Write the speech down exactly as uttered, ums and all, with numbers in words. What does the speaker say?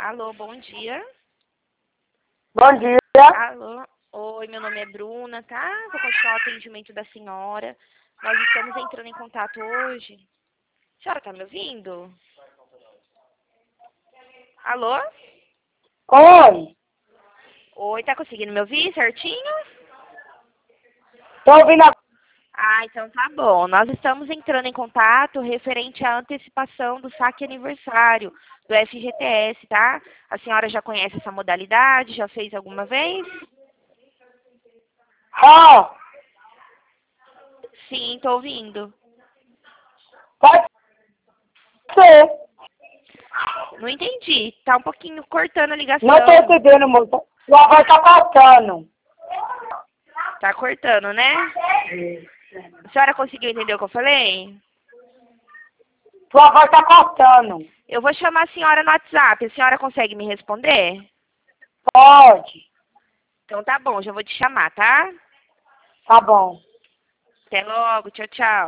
Alô, bom dia. Bom dia. Alô. Oi, meu nome é Bruna, tá? Vou continuar o atendimento da senhora. Nós estamos entrando em contato hoje. A senhora tá me ouvindo? Alô? Oi. Oi, tá conseguindo me ouvir certinho? Tô ouvindo a... Ah, então tá bom. Nós estamos entrando em contato referente à antecipação do saque aniversário do F G T S, tá? A senhora já conhece essa modalidade? Já fez alguma vez? Ah, Sim, tô ouvindo. pode ser. Não entendi. Tá um pouquinho cortando a ligação. Não tô entendendo, moça. Sua voz tá cortando. Tá cortando, né? A senhora conseguiu entender o que eu falei? Sua voz tá cortando. Eu vou chamar a senhora no WhatsApp. A senhora consegue me responder? Pode. Então tá bom, já vou te chamar, tá? Tá bom. Até logo. Tchau, tchau.